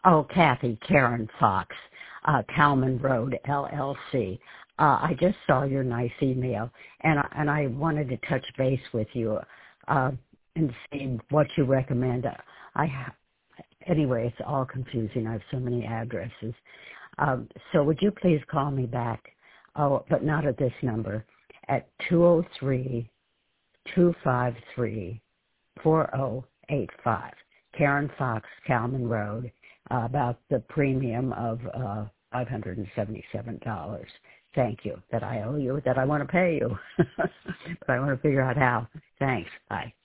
Oh, Kathy, Karen Fox, Kalman Road, LLC. I just saw your nice email, and I wanted to touch base with you and see what you recommend. Anyway, it's all confusing. I have so many addresses. So would you please call me back? Oh, but not at this number, at 203-253-4085. Karen Fox, Kalman Road, about the premium of $577. Thank you. That I owe you, that I want to pay you. But I want to figure out how. Thanks. Bye.